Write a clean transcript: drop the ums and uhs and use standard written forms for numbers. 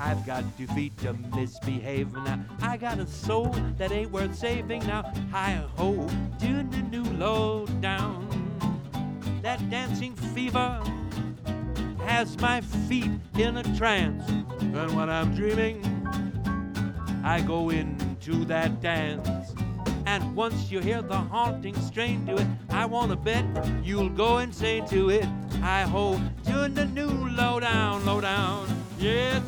I've got 2 feet to misbehave now. I got a soul that ain't worth saving now. Hi-ho, doing the new low down. That dancing fever has my feet in a trance. And when I'm dreaming, I go into that dance. And once you hear the haunting strain to it, I want to bet you'll go insane to it. Hi-ho, doing the new low down, low down. Yes,